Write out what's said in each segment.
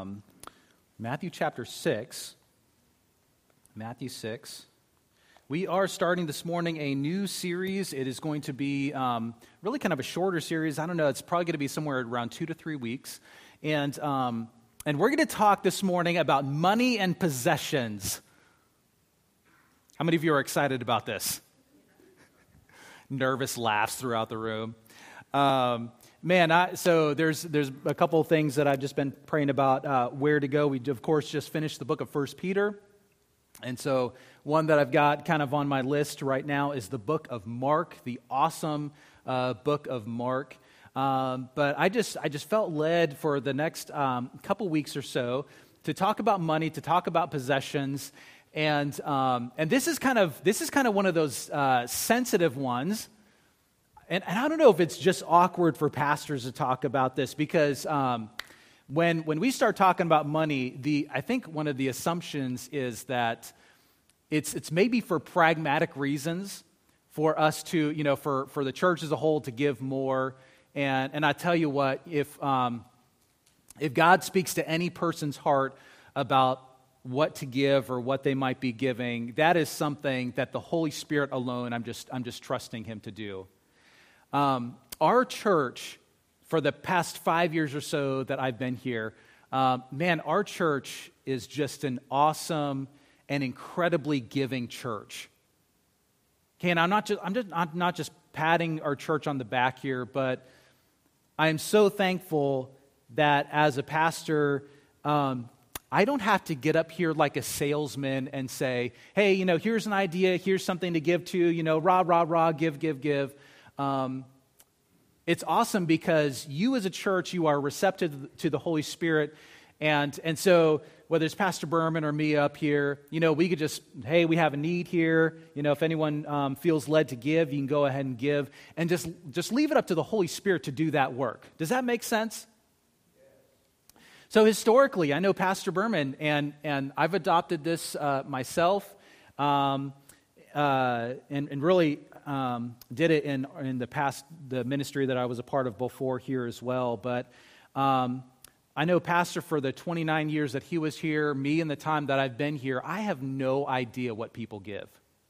Matthew chapter 6. Matthew 6. We are starting this morning a new series. It is going to be really kind of a shorter series. I don't know, it's probably going to be somewhere around 2 to 3 weeks. And we're going to talk this morning about money and possessions. How many of you are excited about this? Nervous laughs throughout the room. So there's a couple of things that I've just been praying about where to go. We, of course, just finished the book of 1 Peter. And so one that I've got kind of on my list right now is the book of Mark, the awesome book of Mark. But I just felt led for the next couple weeks or so to talk about money, to talk about possessions. And this is kind of one of those sensitive ones. And I don't know if it's just awkward for pastors to talk about this because when we start talking about money, I think one of the assumptions is that it's maybe for pragmatic reasons for us to, for the church as a whole to give more. And I tell you what, if God speaks to any person's heart about what to give or what they might be giving, that is something that the Holy Spirit alone, I'm just trusting Him to do. Our church, for the past 5 years or so that I've been here, our church is just an awesome and incredibly giving church. Okay, and I'm not just patting our church on the back here, but I am so thankful that as a pastor, I don't have to get up here like a salesman and say, hey, here's an idea, here's something to give to, rah, rah, rah, give. It's awesome because you as a church, you are receptive to the Holy Spirit. And so whether it's Pastor Berman or me up here, we could just, hey, we have a need here. If anyone feels led to give, you can go ahead and give. And just leave it up to the Holy Spirit to do that work. Does that make sense? So historically, I know Pastor Berman, and I've adopted this myself, and really did it in the past, the ministry that I was a part of before here as well. But I know Pastor for the 29 years that he was here, me in the time that I've been here, I have no idea what people give.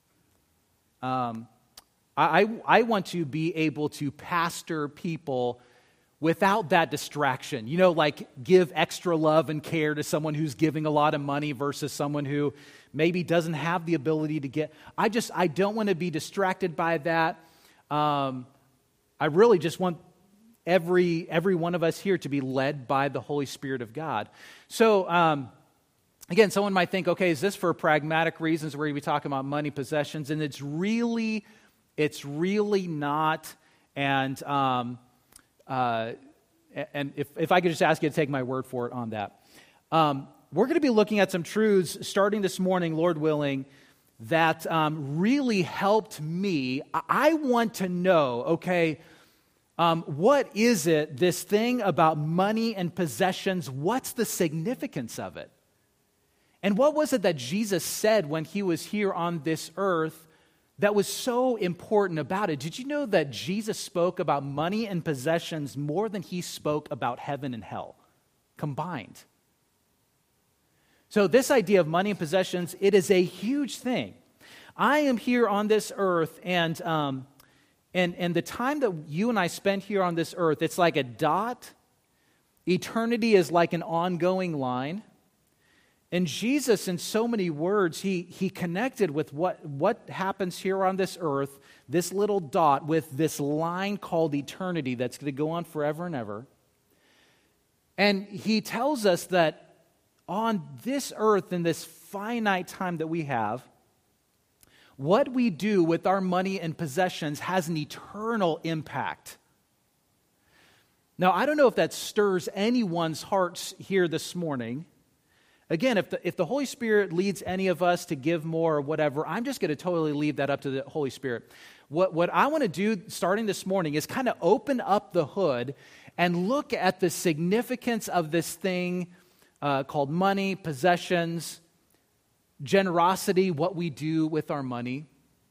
I want to be able to pastor people without that distraction, like give extra love and care to someone who's giving a lot of money versus someone who maybe doesn't have the ability to get. I don't want to be distracted by that. I really just want every one of us here to be led by the Holy Spirit of God. So, again, someone might think, okay, is this for pragmatic reasons? We're going to be talking about money, possessions, and it's really not. And if I could just ask you to take my word for it on that. We're going to be looking at some truths starting this morning, Lord willing, that really helped me. I want to know, okay, what is it, this thing about money and possessions, what's the significance of it? And what was it that Jesus said when He was here on this earth that was so important about it? Did you know that Jesus spoke about money and possessions more than He spoke about heaven and hell combined? So this idea of money and possessions, it is a huge thing. I am here on this earth, and the time that you and I spend here on this earth, it's like a dot. Eternity is like an ongoing line. And Jesus, in so many words, he connected with what happens here on this earth, this little dot, with this line called eternity that's going to go on forever and ever. And He tells us that on this earth, in this finite time that we have, what we do with our money and possessions has an eternal impact. Now, I don't know if that stirs anyone's hearts here this morning. Again, if the Holy Spirit leads any of us to give more or whatever, I'm just going to totally leave that up to the Holy Spirit. What I want to do starting this morning is kind of open up the hood and look at the significance of this thing called money, possessions, generosity, what we do with our money.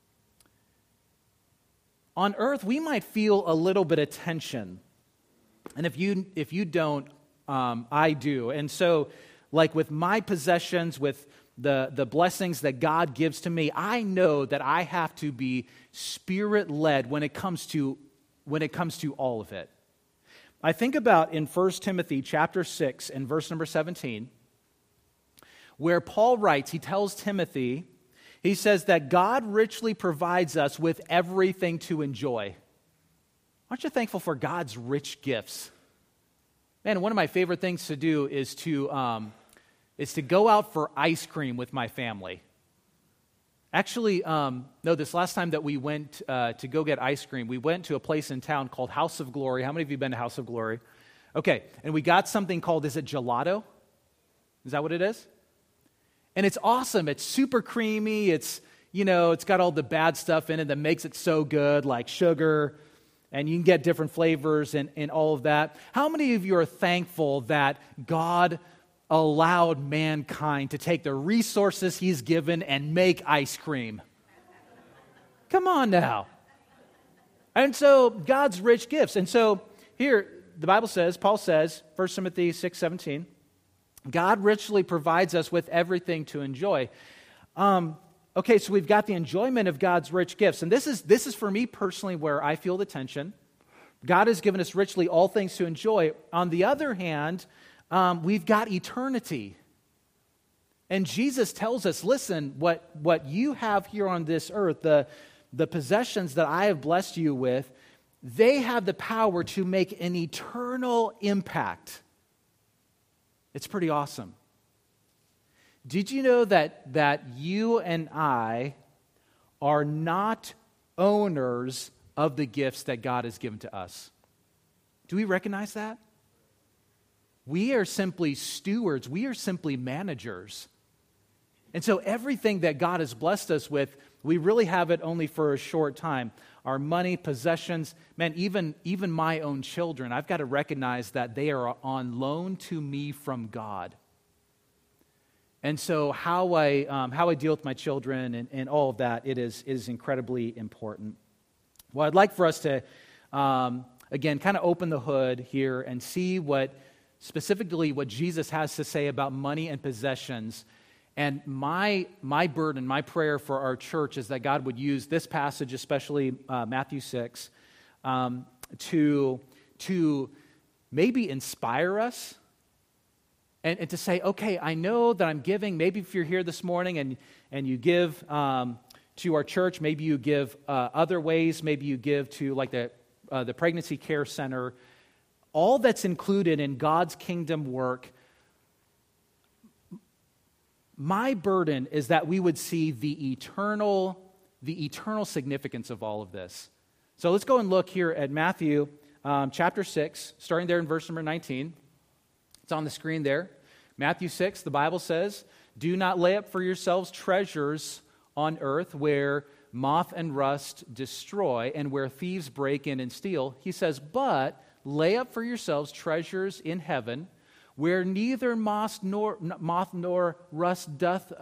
On earth, we might feel a little bit of tension. And if you don't, I do. And so, like with my possessions, with the blessings that God gives to me, I know that I have to be Spirit-led when it comes to all of it. I think about in 1 Timothy chapter 6 and verse number 17, where Paul writes, he tells Timothy, he says that God richly provides us with everything to enjoy. Aren't you thankful for God's rich gifts? Man, one of my favorite things to do is to go out for ice cream with my family. Actually, this last time that we went to go get ice cream, we went to a place in town called House of Glory. How many of you have been to House of Glory? Okay, and we got something called, is it gelato? Is that what it is? And it's awesome. It's super creamy. It's got all the bad stuff in it that makes it so good, like sugar, and you can get different flavors and all of that. How many of you are thankful that God allowed mankind to take the resources he's given and make ice cream? Come on now. And so God's rich gifts. And so here the Bible says, Paul says, 1 Timothy 6:17, God richly provides us with everything to enjoy. Okay, so we've got the enjoyment of God's rich gifts. And this is for me personally where I feel the tension. God has given us richly all things to enjoy. On the other hand, we've got eternity. And Jesus tells us, listen, what you have here on this earth, the possessions that I have blessed you with, they have the power to make an eternal impact. It's pretty awesome. Did you know that you and I are not owners of the gifts that God has given to us? Do we recognize that? We are simply stewards. We are simply managers. And so everything that God has blessed us with, we really have it only for a short time. Our money, possessions, man, even my own children, I've got to recognize that they are on loan to me from God. And so how I deal with my children and all of that, it is incredibly important. Well, I'd like for us to, again, kind of open the hood here and see specifically what Jesus has to say about money and possessions. And my burden, my prayer for our church is that God would use this passage, especially Matthew 6, to maybe inspire us and to say, okay, I know that I'm giving. Maybe if you're here this morning and you give to our church, maybe you give other ways, maybe you give to like the Pregnancy Care Center. All that's included in God's kingdom work. My burden is that we would see the eternal significance of all of this. So let's go and look here at Matthew chapter 6, starting there in verse number 19. It's on the screen there. Matthew 6, the Bible says, "Do not lay up for yourselves treasures on earth where moth and rust destroy and where thieves break in and steal." He says, "But lay up for yourselves treasures in heaven, where neither moth nor rust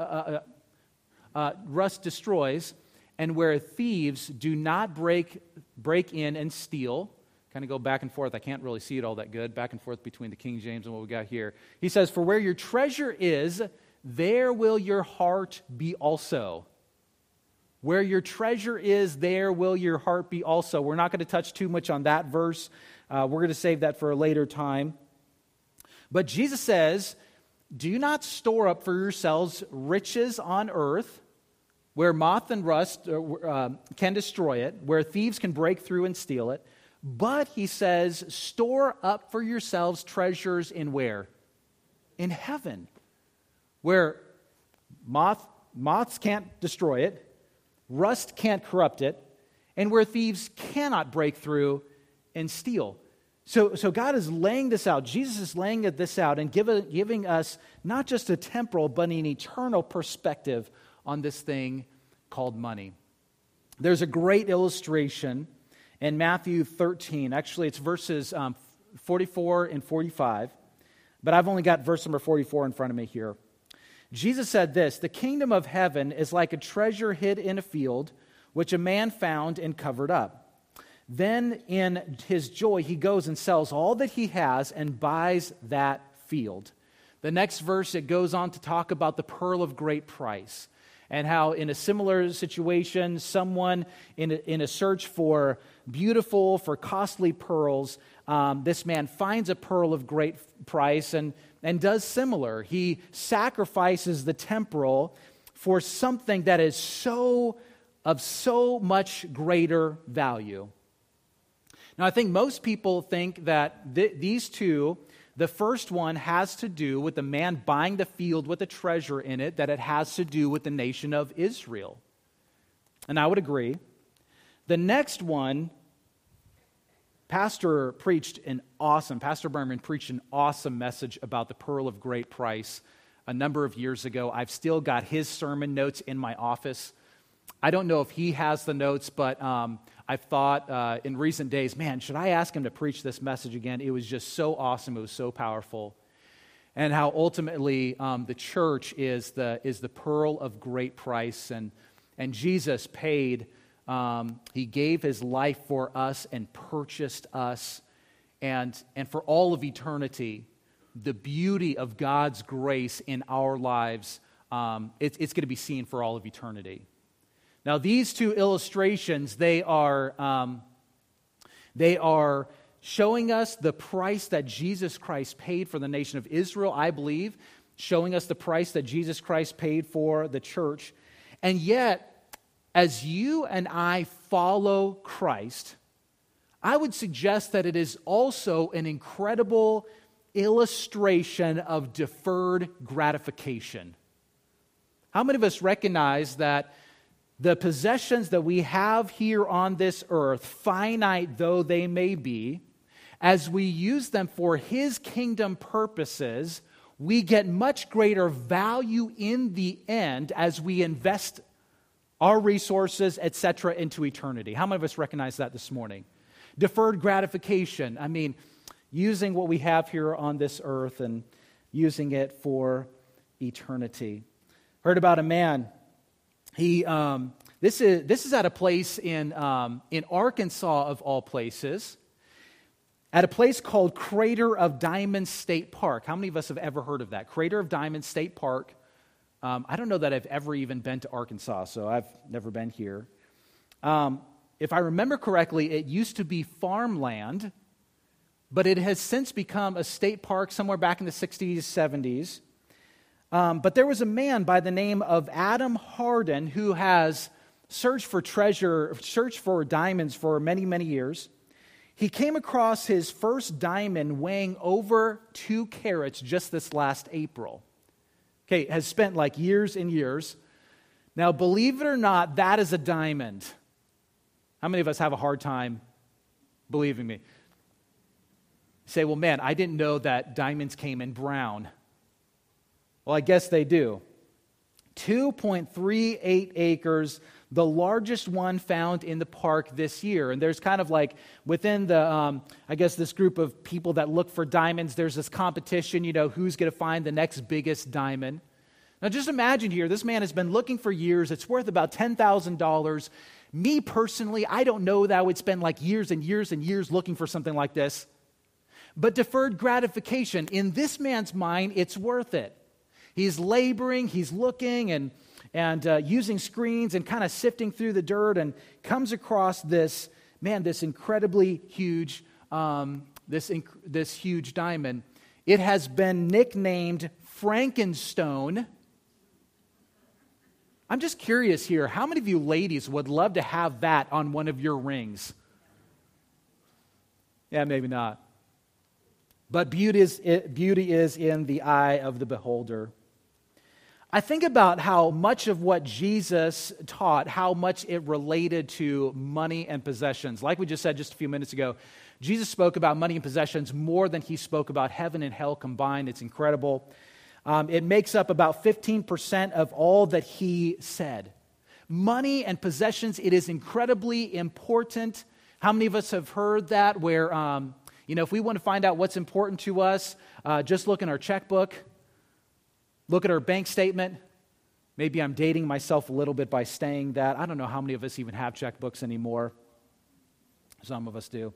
destroys, and where thieves do not break in and steal." Kind of go back and forth. I can't really see it all that good. Back and forth between the King James and what we got here. He says, "For where your treasure is, there will your heart be also." Where your treasure is, there will your heart be also. We're not going to touch too much on that verse. We're going to save that for a later time. But Jesus says, "Do not store up for yourselves riches on earth, where moth and rust can destroy it, where thieves can break through and steal it. But," he says, "store up for yourselves treasures in where? In heaven, where moths can't destroy it, rust can't corrupt it, and where thieves cannot break through and steal." So God is laying this out. Jesus is laying this out and giving us not just a temporal, but an eternal perspective on this thing called money. There's a great illustration in Matthew 13. Actually, it's verses 44 and 45, but I've only got verse number 44 in front of me here. Jesus said this, "The kingdom of heaven is like a treasure hid in a field, which a man found and covered up. Then in his joy, he goes and sells all that he has and buys that field. The next verse, it goes on to talk about the pearl of great price and how in a similar situation, someone in a search for beautiful, for costly pearls, this man finds a pearl of great price and does similar. He sacrifices the temporal for something that is of so much greater value. Now, I think most people think that these two, the first one has to do with the man buying the field with a treasure in it, that it has to do with the nation of Israel. And I would agree. The next one, Pastor Berman preached an awesome message about the pearl of great price a number of years ago. I've still got his sermon notes in my office. I don't know if he has the notes, but I've thought in recent days, man, should I ask him to preach this message again? It was just so awesome. It was so powerful. And how ultimately the church is the pearl of great price. And Jesus paid, he gave his life for us and purchased us. And for all of eternity, the beauty of God's grace in our lives, it's going to be seen for all of eternity. Now, these two illustrations, they are showing us the price that Jesus Christ paid for the nation of Israel, I believe, showing us the price that Jesus Christ paid for the church. And yet, as you and I follow Christ, I would suggest that it is also an incredible illustration of deferred gratification. How many of us recognize that the possessions that we have here on this earth, finite though they may be, as we use them for His kingdom purposes, we get much greater value in the end as we invest our resources, etc., into eternity? How many of us recognize that this morning? Deferred gratification. I mean, using what we have here on this earth and using it for eternity. Heard about a man. This is at a place in Arkansas, of all places, at a place called Crater of Diamonds State Park. How many of us have ever heard of that? Crater of Diamonds State Park. I don't know that I've ever even been to Arkansas, so I've never been here. If I remember correctly, it used to be farmland, but it has since become a state park somewhere back in the 60s, 70s. But there was a man by the name of Adam Hardin who has searched for diamonds for many, many years. He came across his first diamond weighing over 2 carats just this last April. Okay, has spent like years and years. Now, believe it or not, that is a diamond. How many of us have a hard time believing me? Say, well, man, I didn't know that diamonds came in brown. Well, I guess they do. 2.38 acres, the largest one found in the park this year. And there's kind of like within the, this group of people that look for diamonds, there's this competition, who's going to find the next biggest diamond. Now just imagine here, this man has been looking for years. It's worth about $10,000. Me personally, I don't know that I would spend like years and years and years looking for something like this. But deferred gratification, in this man's mind, it's worth it. He's laboring, he's looking and using screens and kind of sifting through the dirt and comes across this incredibly huge, this huge diamond. It has been nicknamed Frankenstone. I'm just curious here, how many of you ladies would love to have that on one of your rings? Yeah, maybe not. But beauty is in the eye of the beholder. I think about how much of what Jesus taught, how much it related to money and possessions. Like we just said just a few minutes ago, Jesus spoke about money and possessions more than he spoke about heaven and hell combined. It's incredible. It makes up about 15% of all that he said. Money and possessions, it is incredibly important. How many of us have heard that where, if we want to find out what's important to us, just look in our checkbook. Look at our bank statement. Maybe I'm dating myself a little bit by saying that. I don't know how many of us even have checkbooks anymore. Some of us do.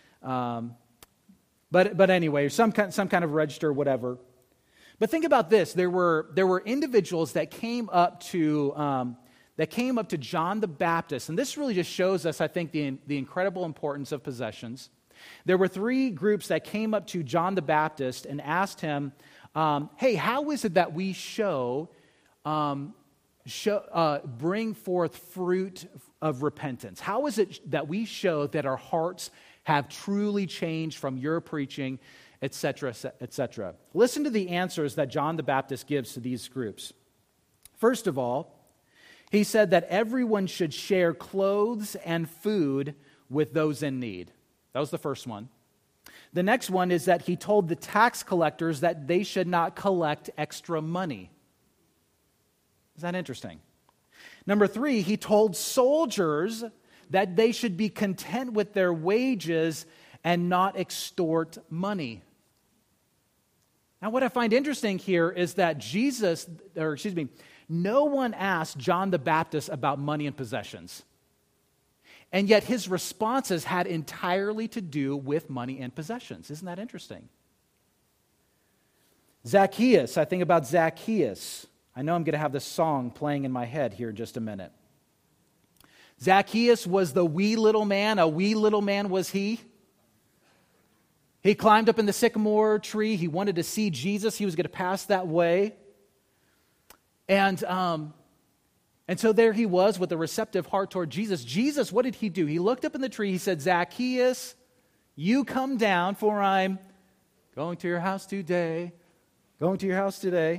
But anyway, some kind of register, whatever. But think about this: there were individuals that came up to John the Baptist, and this really just shows us, I think, the incredible importance of possessions. There were 3 groups that came up to John the Baptist and asked him, "Hey, how is it that we bring forth fruit of repentance? How is it that we show that our hearts have truly changed from your preaching, etc., etc.?" Listen to the answers that John the Baptist gives to these groups. First of all, he said that everyone should share clothes and food with those in need. That was the first one. The next one is that he told the tax collectors that they should not collect extra money. Is that interesting? Number 3, he told soldiers that they should be content with their wages and not extort money. Now, what I find interesting here is that no one asked John the Baptist about money and possessions. And yet his responses had entirely to do with money and possessions. Isn't that interesting? Zacchaeus, I think about Zacchaeus. I know I'm going to have this song playing in my head here in just a minute. Zacchaeus was the wee little man. A wee little man was he. He climbed up in the sycamore tree. He wanted to see Jesus. He was going to pass that way. And so there he was with a receptive heart toward Jesus. Jesus, what did he do? He looked up in the tree. He said, "Zacchaeus, you come down, for I'm going to your house today." Going to your house today.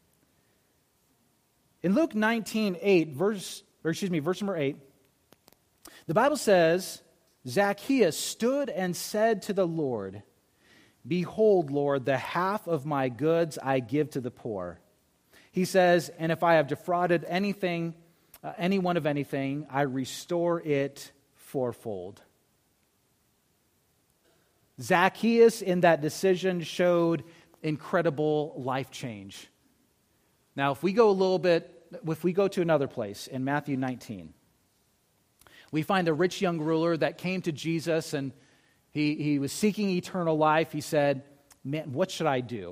In Luke 19:8, verse number 8, the Bible says, Zacchaeus stood and said to the Lord, "Behold, Lord, the half of my goods I give to the poor." He says, "And if I have defrauded anyone of anything, I restore it fourfold." Zacchaeus, in that decision, showed incredible life change. Now, if we go to another place in Matthew 19, we find a rich young ruler that came to Jesus, and he was seeking eternal life. He said, "Man, what should I do?"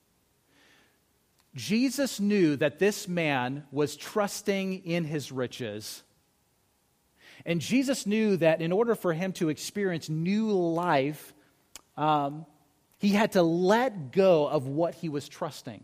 Jesus knew that this man was trusting in his riches. And Jesus knew that in order for him to experience new life, he had to let go of what he was trusting.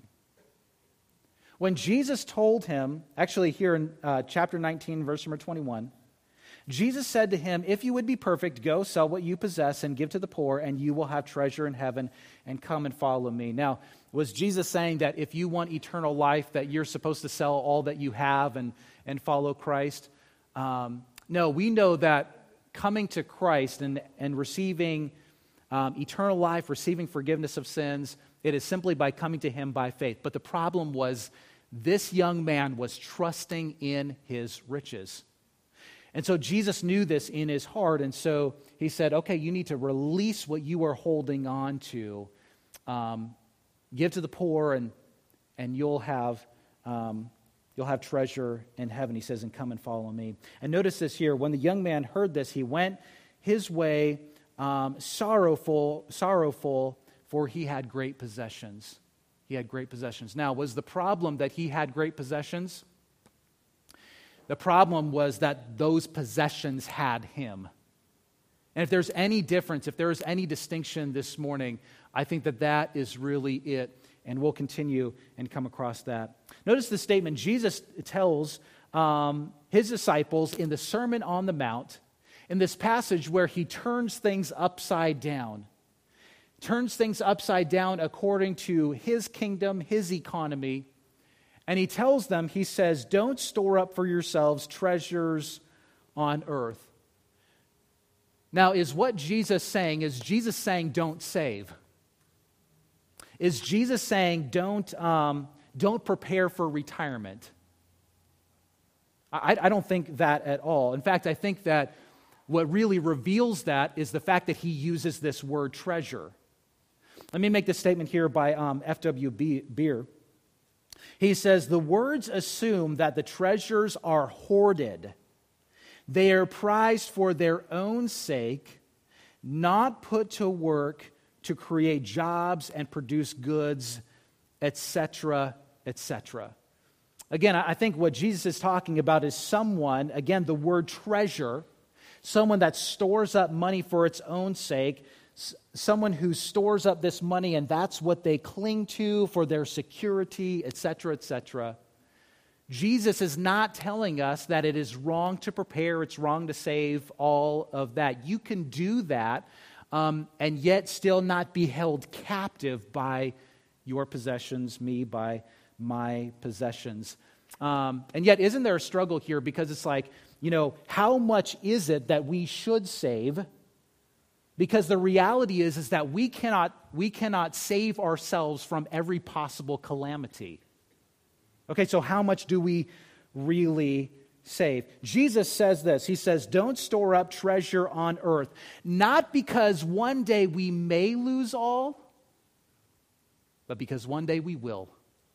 When Jesus told him, actually here in chapter 19, verse number 21, Jesus said to him, "If you would be perfect, go sell what you possess and give to the poor, and you will have treasure in heaven, and come and follow me." Now, was Jesus saying that if you want eternal life, that you're supposed to sell all that you have and follow Christ? No, we know that coming to Christ and receiving eternal life, receiving forgiveness of sins, it is simply by coming to Him by faith. But the problem was this young man was trusting in his riches. And so Jesus knew this in his heart, and so he said, "Okay, you need to release what you are holding on to. Give to the poor, and you'll have treasure in heaven." He says, "And come and follow me." And notice this here: when the young man heard this, he went his way sorrowful, for he had great possessions. He had great possessions. Now, was the problem that he had great possessions? The problem was that those possessions had him. And if there's any difference, if there is any distinction this morning, I think that is really it. And we'll continue and come across that. Notice the statement Jesus tells his disciples in the Sermon on the Mount, in this passage where he turns things upside down. Turns things upside down according to his kingdom, his economy. And he tells them, he says, "Don't store up for yourselves treasures on earth." Now, is what Jesus saying? Is Jesus saying don't save? Is Jesus saying don't prepare for retirement? I don't think that at all. In fact, I think that what really reveals that is the fact that he uses this word treasure. Let me make this statement here by F.W. Beer. He says, "The words assume that the treasures are hoarded, They are prized for their own sake, not put to work to create jobs and produce goods, etc., etc. Again, I think what Jesus is talking about is someone, again, the word treasure, someone that stores up money for its own sake, someone who stores up this money and that's what they cling to for their security, etc., etc. Jesus is not telling us that it is wrong to prepare, it's wrong to save, all of that. You can do that and yet still not be held captive by your possessions, me by my possessions. And yet, isn't there a struggle here? Because it's like, how much is it that we should save? Because the reality is that we cannot save ourselves from every possible calamity. Okay, so how much do we really save? Jesus says this. He says, don't store up treasure on earth, not because one day we may lose all, but because one day we will.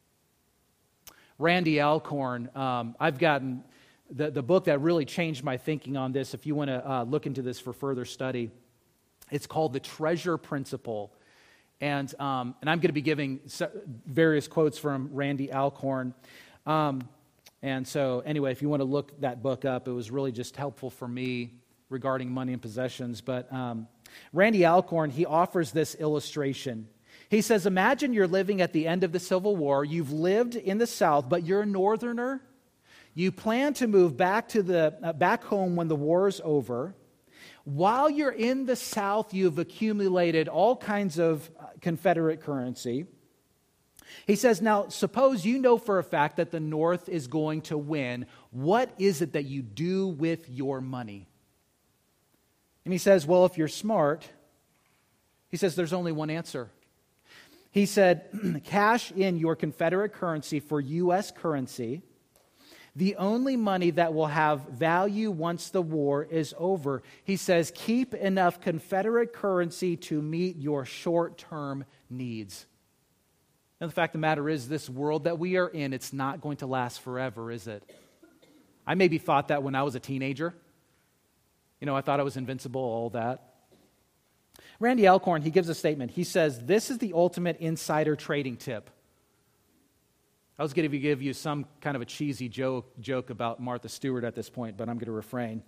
Randy Alcorn, I've gotten the book that really changed my thinking on this, if you want to look into this for further study. It's called The Treasure Principle. And I'm going to be giving various quotes from Randy Alcorn. And so anyway, if you want to look that book up, it was really just helpful for me regarding money and possessions. But Randy Alcorn, he offers this illustration. He says, imagine you're living at the end of the Civil War. You've lived in the South, but you're a Northerner. You plan to move back home when the war is over. While you're in the South, you've accumulated all kinds of Confederate currency. He says, now, suppose you know for a fact that the North is going to win. What is it that you do with your money? And he says, well, if you're smart, he says there's only one answer. He said, cash in your Confederate currency for U.S. currency, the only money that will have value once the war is over. He says, keep enough Confederate currency to meet your short-term needs. And the fact of the matter is, this world that we are in, it's not going to last forever, is it? I maybe thought that when I was a teenager. I thought I was invincible, all that. Randy Alcorn, he gives a statement. He says, this is the ultimate insider trading tip. I was going to give you some kind of a cheesy joke about Martha Stewart at this point, but I'm going to refrain.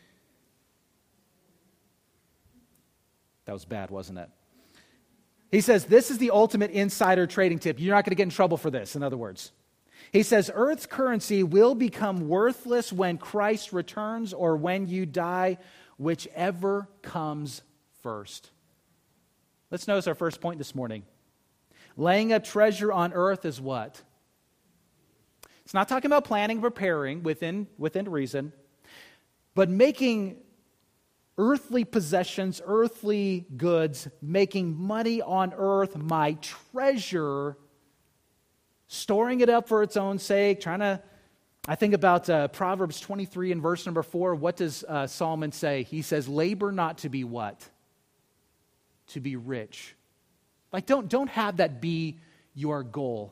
That was bad, wasn't it? He says, this is the ultimate insider trading tip. You're not going to get in trouble for this, in other words. He says, Earth's currency will become worthless when Christ returns or when you die, whichever comes first. Let's notice our first point this morning. Laying up treasure on earth is what? It's not talking about planning and preparing within reason, but making earthly possessions, earthly goods, making money on earth my treasure, storing it up for its own sake, I think about Proverbs 23 and verse number 4. What does Solomon say? He says, labor not to be what? To be rich. Like, don't have that be your goal.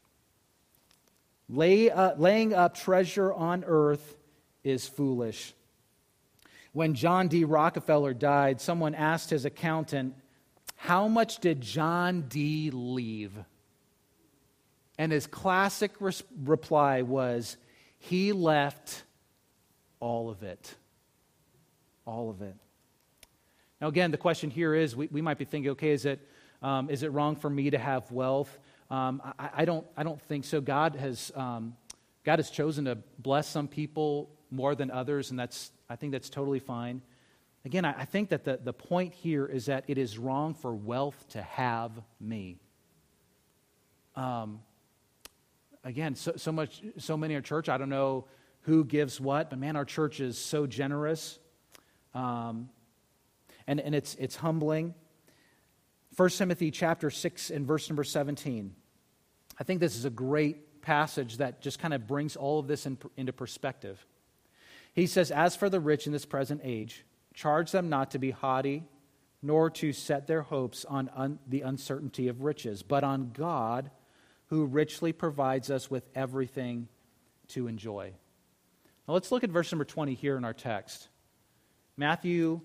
Laying up treasure on earth is foolish. When John D. Rockefeller died, someone asked his accountant, how much did John D. leave? And his classic reply was, he left all of it. All of it. Now again, the question here is, we might be thinking, okay, is it wrong for me to have wealth? I don't think so. God has chosen to bless some people more than others, and I think that's totally fine. Again, I think that the point here is that it is wrong for wealth to have me. Again, so many in our church, I don't know who gives what, but man, our church is so generous. And it's humbling. 1 Timothy chapter 6 and verse number 17. I think this is a great passage that just kind of brings all of this into perspective. He says, as for the rich in this present age, charge them not to be haughty, nor to set their hopes on the uncertainty of riches, but on God, who richly provides us with everything to enjoy. Now let's look at verse number 20 here in our text. Matthew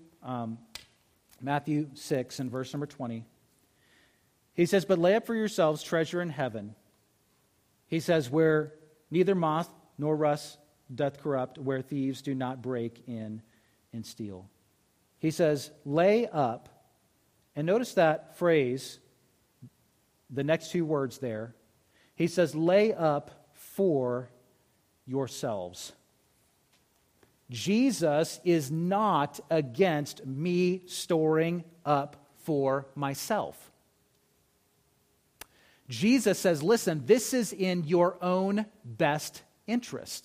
6 and verse number 20. He says, "But lay up for yourselves treasure in heaven." He says, "Where neither moth nor rust doth corrupt, where thieves do not break in and steal." He says, lay up. And notice that phrase, the next two words there. He says, lay up for yourselves. Jesus is not against me storing up for myself. Jesus says, listen, this is in your own best interest.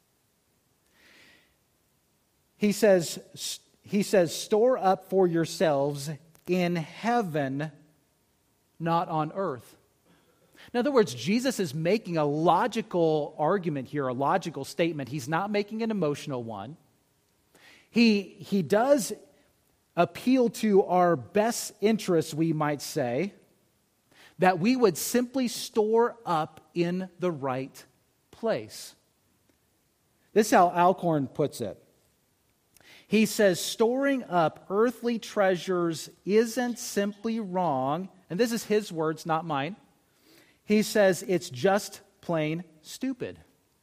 He says, store up for yourselves in heaven, not on earth. In other words, Jesus is making a logical argument here, a logical statement. He's not making an emotional one. He does appeal to our best interests, we might say, that we would simply store up in the right place. This is how Alcorn puts it. He says, storing up earthly treasures isn't simply wrong, and this is his words, not mine. He says it's just plain stupid.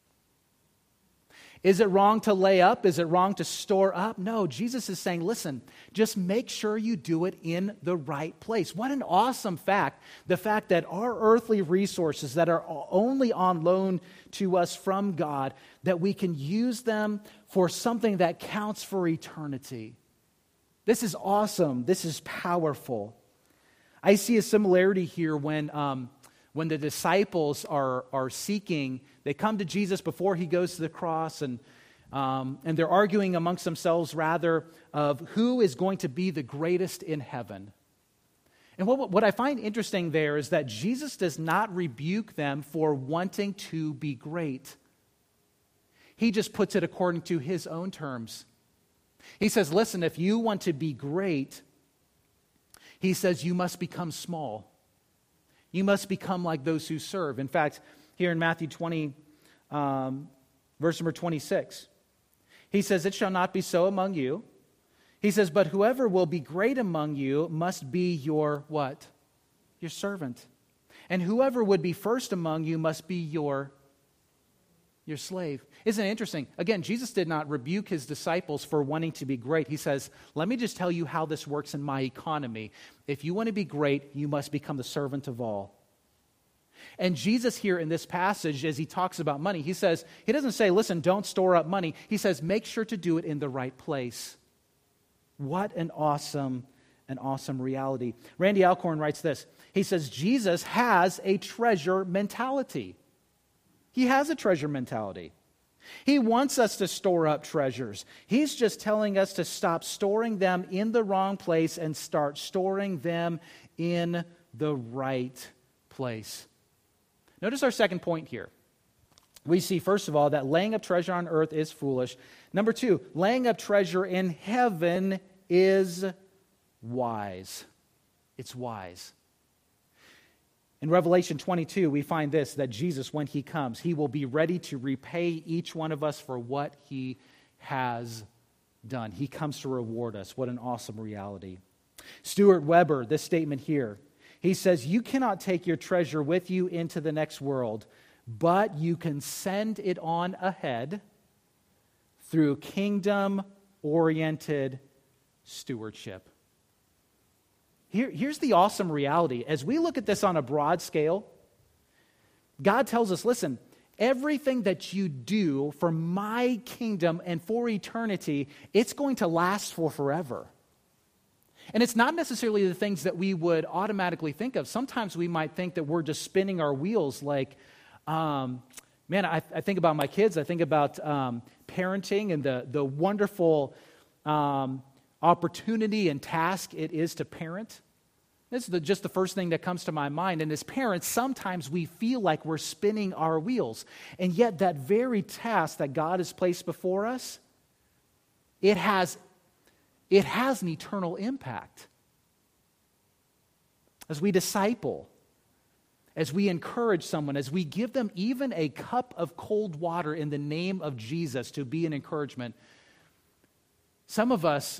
Is it wrong to lay up? Is it wrong to store up? No, Jesus is saying, listen, just make sure you do it in the right place. What an awesome fact. The fact that our earthly resources that are only on loan to us from God, that we can use them for something that counts for eternity. This is awesome. This is powerful. I see a similarity here when the disciples are seeking, they come to Jesus before he goes to the cross, and they're arguing amongst themselves rather of who is going to be the greatest in heaven. And what I find interesting there is that Jesus does not rebuke them for wanting to be great. He just puts it according to his own terms. He says, listen, if you want to be great, he says you must become small. You must become like those who serve. In fact, here in Matthew 20, verse number 26, he says, it shall not be so among you. He says, but whoever will be great among you must be your what? Your servant. And whoever would be first among you must be your slave. Isn't it interesting? Again, Jesus did not rebuke his disciples for wanting to be great. He says, let me just tell you how this works in my economy. If you want to be great, you must become the servant of all. And Jesus here in this passage, as he talks about money, he doesn't say, listen, don't store up money. He says, make sure to do it in the right place. What an awesome reality. Randy Alcorn writes this. He says, Jesus has a treasure mentality. He has a treasure mentality. He wants us to store up treasures. He's just telling us to stop storing them in the wrong place and start storing them in the right place. Notice our second point here. We see, first of all, that laying up treasure on earth is foolish. Number two, laying up treasure in heaven is wise. It's wise. In Revelation 22, we find this, that Jesus, when he comes, he will be ready to repay each one of us for what he has done. He comes to reward us. What an awesome reality. Stuart Weber, this statement here, he says, you cannot take your treasure with you into the next world, but you can send it on ahead through kingdom-oriented stewardship. Here's the awesome reality. As we look at this on a broad scale, God tells us, listen, everything that you do for my kingdom and for eternity, it's going to last for forever. And it's not necessarily the things that we would automatically think of. Sometimes we might think that we're just spinning our wheels like, I think about my kids. I think about parenting and the wonderful opportunity and task it is to parent. This is just the first thing that comes to my mind. And as parents, sometimes we feel like we're spinning our wheels. And yet that very task that God has placed before us, it has an eternal impact. As we disciple, as we encourage someone, as we give them even a cup of cold water in the name of Jesus to be an encouragement, some of us,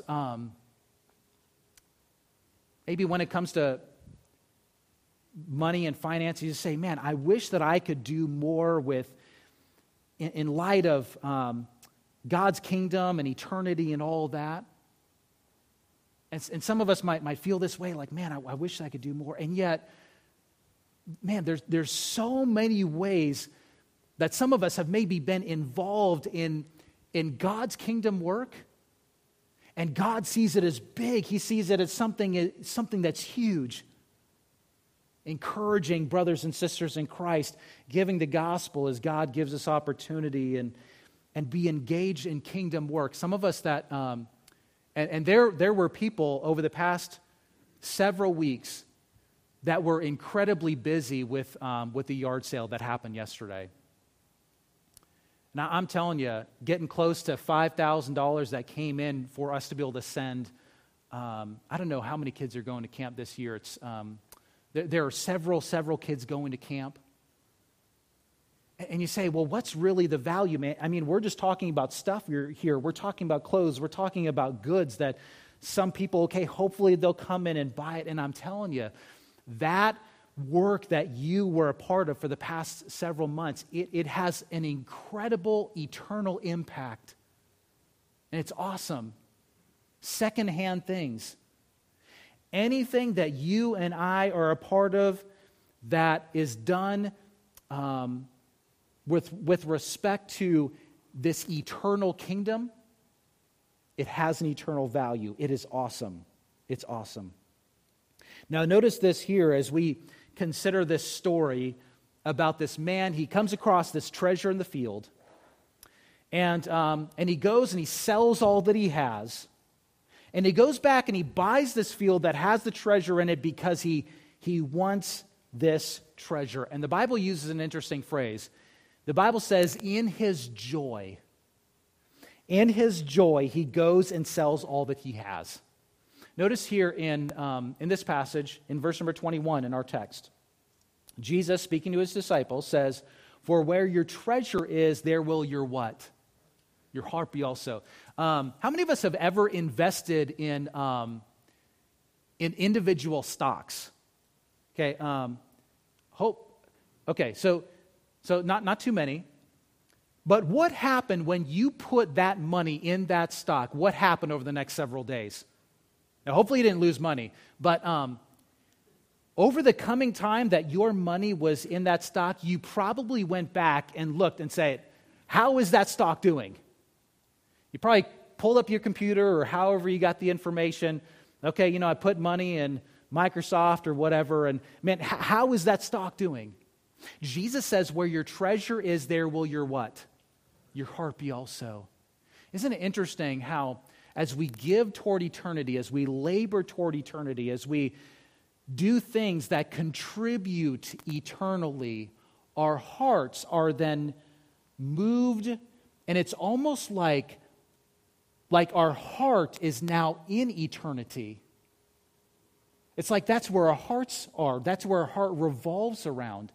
maybe when it comes to money and finances, you say, man, I wish that I could do more with, in light of God's kingdom and eternity and all that. And some of us might feel this way, like, man, I wish I could do more. And yet, man, there's so many ways that some of us have maybe been involved in God's kingdom work, and God sees it as big. He sees it as something that's huge. Encouraging brothers and sisters in Christ, giving the gospel as God gives us opportunity, and be engaged in kingdom work. Some of us that, and there were people over the past several weeks that were incredibly busy with the yard sale that happened yesterday. Now, I'm telling you, getting close to $5,000 that came in for us to be able to send, I don't know how many kids are going to camp this year. It's there are several kids going to camp. And you say, well, what's really the value, man? I mean, we're just talking about stuff here. We're talking about clothes. We're talking about goods that some people, okay, hopefully they'll come in and buy it. And I'm telling you, that work that you were a part of for the past several months, it has an incredible eternal impact. And it's awesome. Secondhand things. Anything that you and I are a part of that is done with respect to this eternal kingdom, it has an eternal value. It is awesome. It's awesome. Now, notice this here as we consider this story about this man. He comes across this treasure in the field, and he goes and he sells all that he has, and he goes back and he buys this field that has the treasure in it because he wants this treasure. And the Bible uses an interesting phrase. The Bible says, in his joy, he goes and sells all that he has. Notice here in this passage, in verse number 21 in our text, Jesus, speaking to his disciples, says, for where your treasure is, there will your what? Your heart be also. How many of us have ever invested in individual stocks? Okay, so not too many. But what happened when you put that money in that stock? What happened over the next several days? Now, hopefully you didn't lose money, but over the coming time that your money was in that stock, you probably went back and looked and said, how is that stock doing? You probably pulled up your computer or however you got the information. Okay, I put money in Microsoft or whatever, and man, how is that stock doing? Jesus says, where your treasure is, there will your what? Your heart be also. Isn't it interesting how as we give toward eternity, as we labor toward eternity, as we do things that contribute eternally, our hearts are then moved, and it's almost like our heart is now in eternity. It's like that's where our hearts are. That's where our heart revolves around.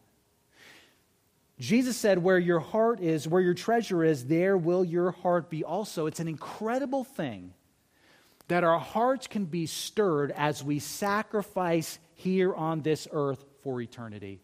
Jesus said, where your heart is, where your treasure is, there will your heart be also. It's an incredible thing that our hearts can be stirred as we sacrifice here on this earth for eternity.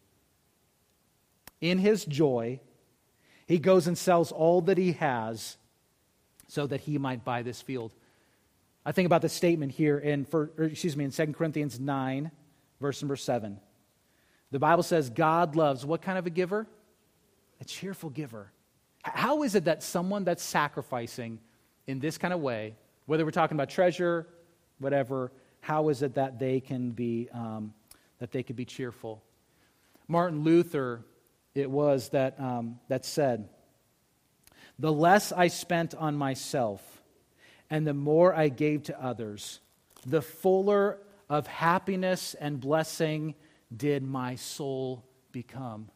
In his joy, he goes and sells all that he has so that he might buy this field. I think about the statement here in 2 Corinthians 9, verse number 7. The Bible says God loves what kind of a giver? A cheerful giver. How is it that someone that's sacrificing in this kind of way, whether we're talking about treasure, whatever, how is it that they can be cheerful? Martin Luther, it was that said, the less I spent on myself and the more I gave to others, the fuller of happiness and blessing did my soul become.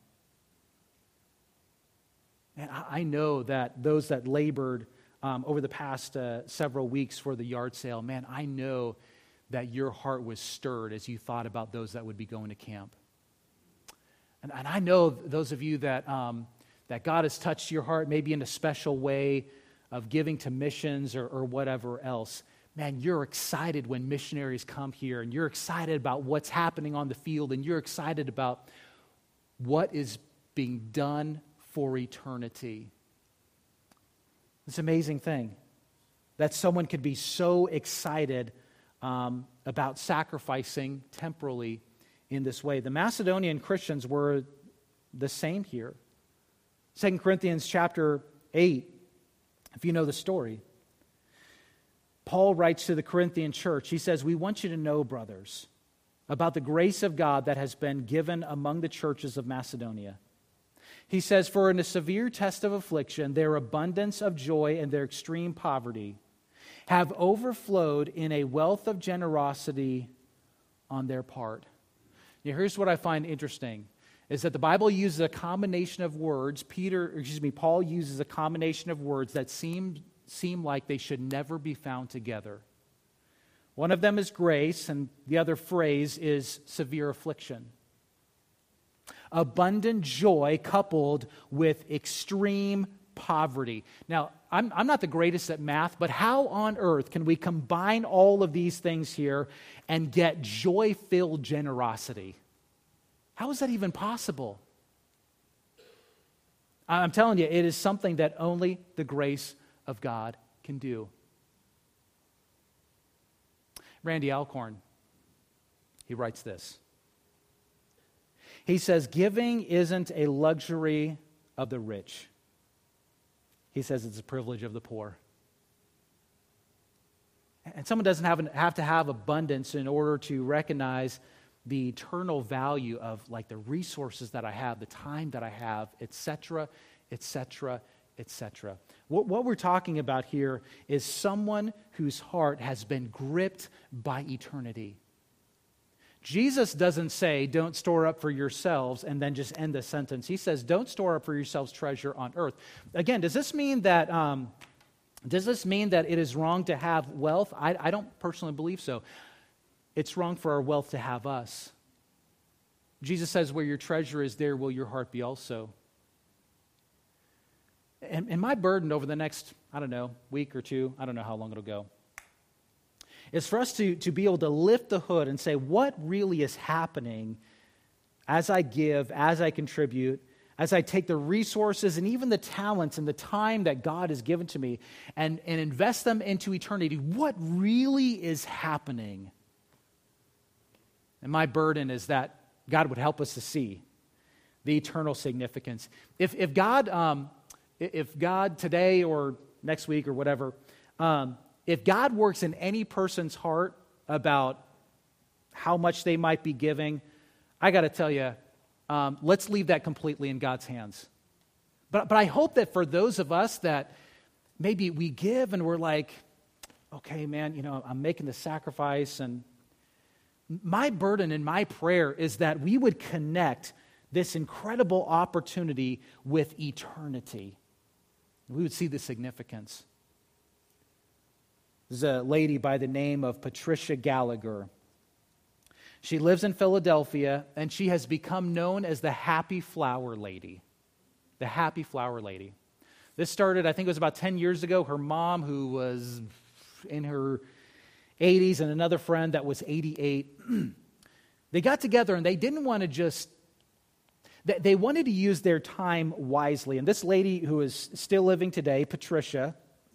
And I know that those that labored over the past several weeks for the yard sale, man, I know that your heart was stirred as you thought about those that would be going to camp. And I know those of you that God has touched your heart, maybe in a special way of giving to missions or whatever else. Man, you're excited when missionaries come here, and you're excited about what's happening on the field, and you're excited about what is being done for eternity. It's an amazing thing that someone could be so excited about sacrificing temporally in this way. The Macedonian Christians were the same here. 2 Corinthians chapter 8, if you know the story, Paul writes to the Corinthian church. He says, "We want you to know, brothers, about the grace of God that has been given among the churches of Macedonia." He says, "For in a severe test of affliction, their abundance of joy and their extreme poverty have overflowed in a wealth of generosity on their part." Now, here's what I find interesting, is that the Bible uses a combination of words. Paul uses a combination of words that seem like they should never be found together. One of them is grace, and the other phrase is severe affliction. Abundant joy coupled with extreme poverty. Now, I'm not the greatest at math, but how on earth can we combine all of these things here and get joy-filled generosity? How is that even possible? I'm telling you, it is something that only the grace of God can do. Randy Alcorn, he writes this. He says, "Giving isn't a luxury of the rich." He says it's a privilege of the poor. And someone doesn't have to have abundance in order to recognize the eternal value of like the resources that I have, the time that I have, etc., etc., etc. What we're talking about here is someone whose heart has been gripped by eternity. Jesus doesn't say, "Don't store up for yourselves," and then just end the sentence. He says, "Don't store up for yourselves treasure on earth." Again, does this mean that it is wrong to have wealth? I don't personally believe so. It's wrong for our wealth to have us. Jesus says, "Where your treasure is, there will your heart be also." And my burden over the next, week or two, I don't know how long it'll go, is for us to be able to lift the hood and say, what really is happening as I give, as I contribute, as I take the resources and even the talents and the time that God has given to me and invest them into eternity. What really is happening? And my burden is that God would help us to see the eternal significance. If God today or next week or whatever, if God works in any person's heart about how much they might be giving, I got to tell you, let's leave that completely in God's hands. But I hope that for those of us that maybe we give and we're like, okay, man, I'm making the sacrifice, and my burden and my prayer is that we would connect this incredible opportunity with eternity. We would see the significance. There's a lady by the name of Patricia Gallagher. She lives in Philadelphia, and she has become known as the Happy Flower Lady. The Happy Flower Lady. This started, I think it was about 10 years ago. Her mom, who was in her 80s, and another friend that was 88, they got together, and they didn't want to they wanted to use their time wisely. And this lady, who is still living today, Patricia,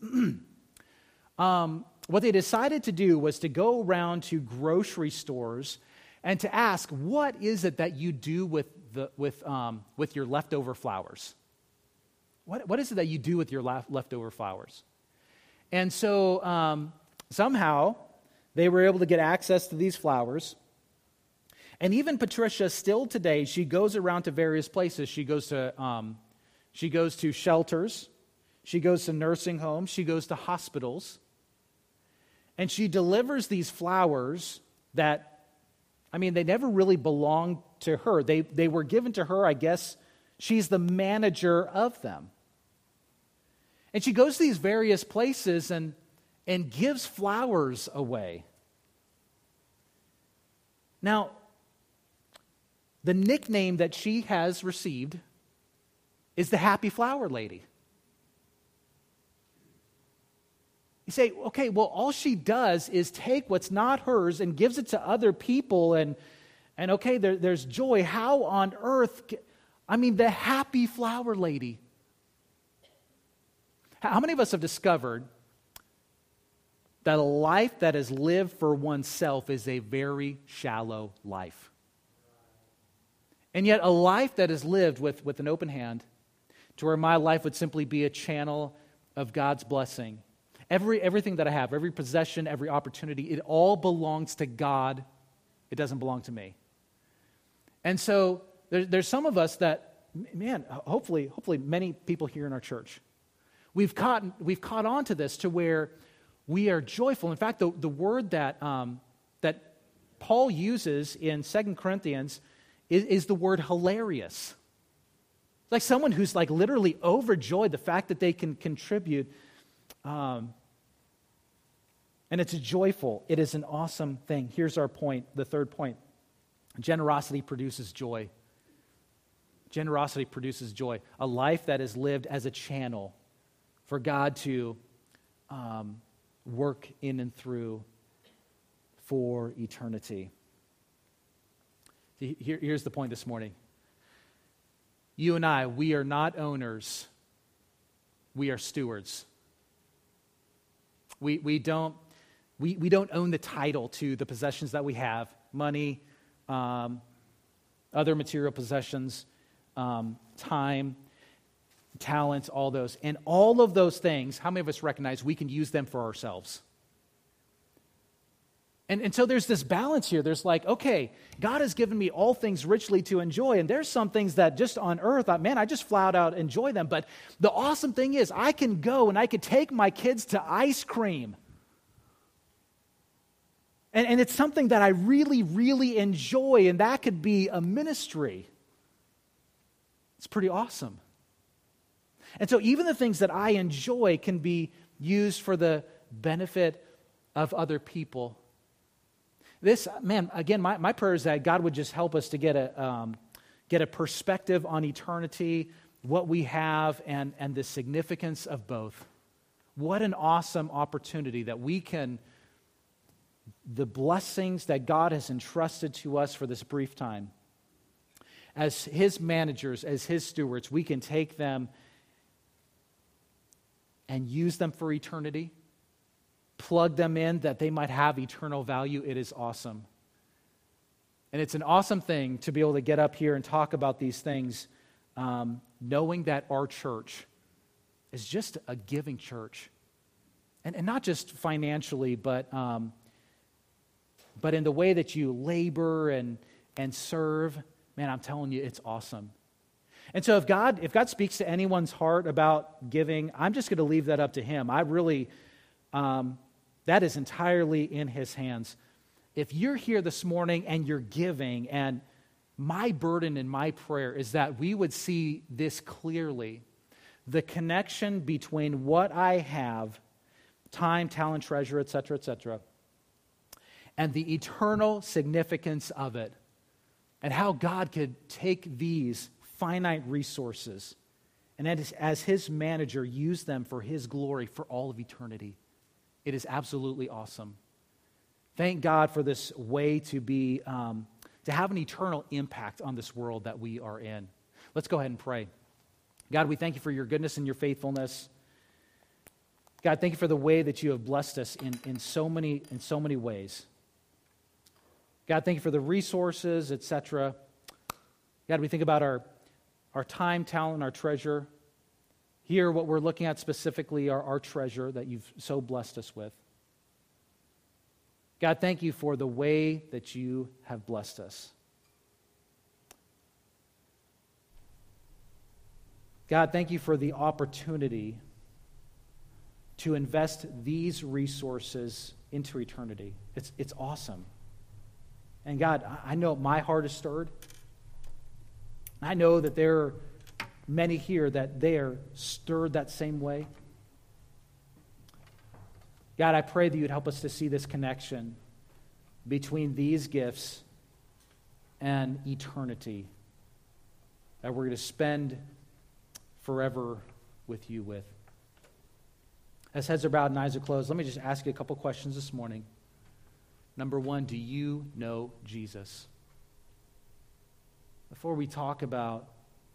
what they decided to do was to go around to grocery stores and to ask, what is it that you do with your leftover flowers? What is it that you do with your leftover flowers? And so somehow they were able to get access to these flowers. And even Patricia, still today, she goes around to various places. She goes to shelters. She goes to nursing homes. She goes to hospitals. And she delivers these flowers that, they never really belonged to her. They were given to her, I guess. She's the manager of them. And she goes to these various places and gives flowers away. Now, the nickname that she has received is the Happy Flower Lady. You say, okay, well, all she does is take what's not hers and gives it to other people, and okay, there's joy. How on earth, the Happy Flower Lady. How many of us have discovered that a life that is lived for oneself is a very shallow life? And yet a life that is lived with an open hand, to where my life would simply be a channel of God's blessing. Everything that I have, every possession, every opportunity, it all belongs to God. It doesn't belong to me. And so there's some of us that, man, hopefully many people here in our church, we've caught on to this, to where we are joyful. In fact, the word that Paul uses in 2 Corinthians is the word hilarious. It's like someone who's like literally overjoyed the fact that they can contribute. And it's joyful. It is an awesome thing. Here's our point, the third point. Generosity produces joy. Generosity produces joy. A life that is lived as a channel for God to work in and through for eternity. See, here's the point this morning. You and I, we are not owners. We are stewards. We don't own the title to the possessions that we have, money, other material possessions, time, talents, all those. And all of those things, how many of us recognize we can use them for ourselves? And so there's this balance here. There's like, okay, God has given me all things richly to enjoy, and there's some things that just on earth, I just flat out enjoy them. But the awesome thing is I can go and I could take my kids to ice cream. And it's something that I really, really enjoy, and that could be a ministry. It's pretty awesome. And so even the things that I enjoy can be used for the benefit of other people. This, man, again, my prayer is that God would just help us to get a perspective on eternity, what we have, and the significance of both. What an awesome opportunity that we can, the blessings that God has entrusted to us for this brief time, as His managers, as His stewards, we can take them and use them for eternity. Plug them in that they might have eternal value. It is awesome. And it's an awesome thing to be able to get up here and talk about these things, knowing that our church is just a giving church. And not just financially, but in the way that you labor and serve. Man, I'm telling you, it's awesome. And so if God speaks to anyone's heart about giving, I'm just going to leave that up to Him. I really... that is entirely in His hands. If you're here this morning and you're giving, and my burden and my prayer is that we would see this clearly, the connection between what I have, time, talent, treasure, etc., and the eternal significance of it, and how God could take these finite resources and as His manager use them for His glory for all of eternity. It is absolutely awesome. Thank God for this way to be, to have an eternal impact on this world that we are in. Let's go ahead and pray. God, we thank You for Your goodness and Your faithfulness. God, thank You for the way that You have blessed us in so many ways. God, thank You for the resources, etc. God, we think about our time, talent, our treasure. Here, what we're looking at specifically are our treasure that You've so blessed us with. God, thank You for the way that You have blessed us. God, thank You for the opportunity to invest these resources into eternity. It's awesome. And God, I know my heart is stirred. I know that there are many here that they are stirred that same way. God, I pray that You'd help us to see this connection between these gifts and eternity that we're going to spend forever with you with. As heads are bowed and eyes are closed, let me just ask you a couple questions this morning. Number one, do you know Jesus? Before we talk about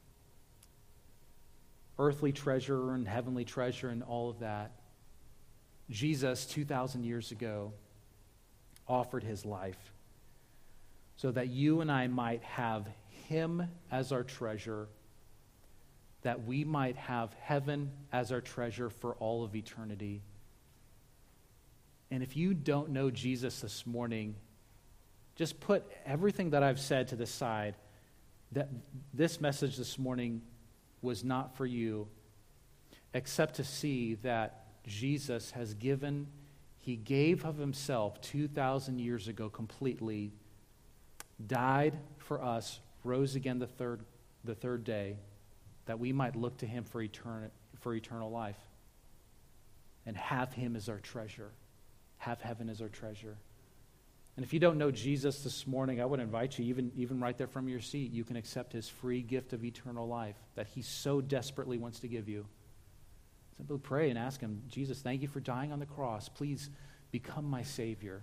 earthly treasure and heavenly treasure and all of that, Jesus, 2,000 years ago, offered his life so that you and I might have him as our treasure, that we might have heaven as our treasure for all of eternity. And if you don't know Jesus this morning, just put everything that I've said to the side. That this message this morning was not for you, except to see that Jesus has given, he gave of himself 2,000 years ago completely, died for us, rose again the third day, that we might look to him for eternal life and have him as our treasure, have heaven as our treasure. And if you don't know Jesus this morning, I would invite you, even right there from your seat, you can accept his free gift of eternal life that he so desperately wants to give you. Simply pray and ask him, Jesus, thank you for dying on the cross. Please become my Savior.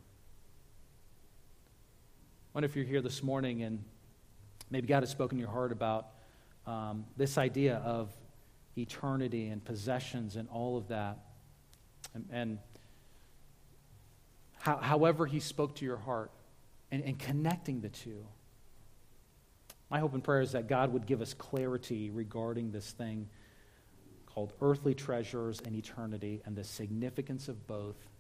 I wonder if you're here this morning and maybe God has spoken in your heart about this idea of eternity and possessions and all of that. And however he spoke to your heart and connecting the two. My hope and prayer is that God would give us clarity regarding this thing called earthly treasures and eternity and the significance of both